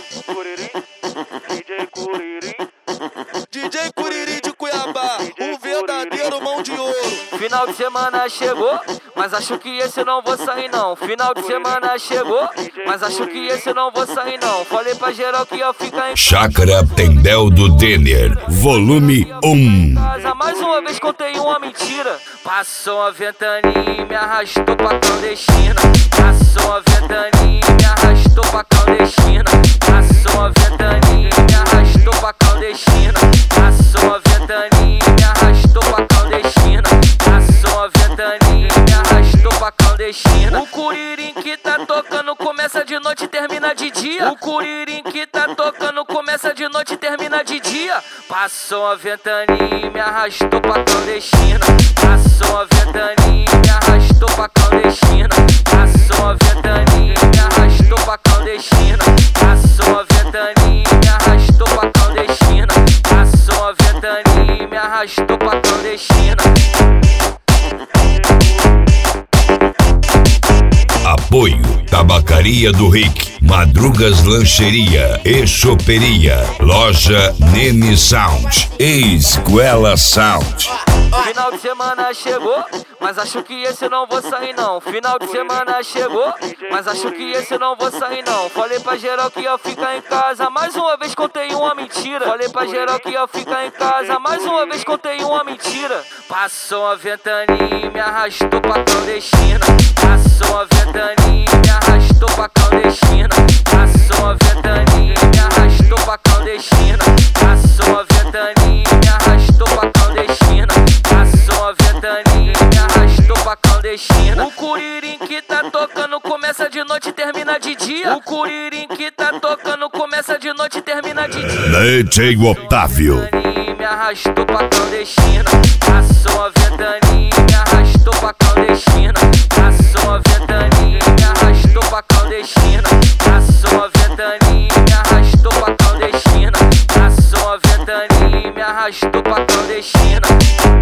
DJ Curirim de Cuiabá, o verdadeiro mão de ouro. Final de semana chegou, mas acho que esse não vou sair não. Final de semana chegou, mas acho que esse não vou sair não. Falei pra geral que ia ficar em Chácara Tendel do Denner, volume 1. Mais uma vez contei uma mentira. Passou a ventania e me arrastou pra clandestina. Passou a ventania e me arrastou pra clandestina. Passou a ventania e me arrastou pra clandestina. Passou a ventania e me arrastou pra clandestina. Passou a ventania e me arrastou pra clandestina. O Curirim que tá tocando começa de noite e termina de dia. O Curirim que tá tocando começa de noite e termina de dia. Passou a ventania e me arrastou pra clandestina. Passou a ventania e me arrastou pra clandestina. Passou a ventania e me arrastou pra clandestina. Passou a ventania e me arrastou pra clandestina. Passou a ventania e me arrastou pra clandestina. Apoio Tabacaria do Rick, Madrugas Lancheria e Choperia, Loja Nene Sound e Esguela Sound. Final de semana chegou, mas acho que esse não vou sair não. Final de semana chegou, mas acho que esse não vou sair não. Falei pra geral que ia ficar em casa, mais uma vez contei uma mentira. Falei pra geral que ia ficar em casa, mais uma vez contei uma mentira. Passou a ventania e me arrastou pra clandestina. Passou a ventania e me arrastou pra clandestina. Passou a ventania e me arrastou pra clandestina. Passou a ventania e me arrastou pra clandestina. Passou a ventania e me arrastou pra clandestina. O Curirim que tá tocando começa de noite e termina de dia. O Curirim que tá tocando começa de noite e termina de dia. DJ Otávio. Me arrastou pra clandestina. Passou a ventania e me arrastou pra clandestina. Passou a ventania e me arrastou pra clandestina. Passou a ventania e me arrastou pra clandestina. Passou a ventania e me arrastou pra clandestina.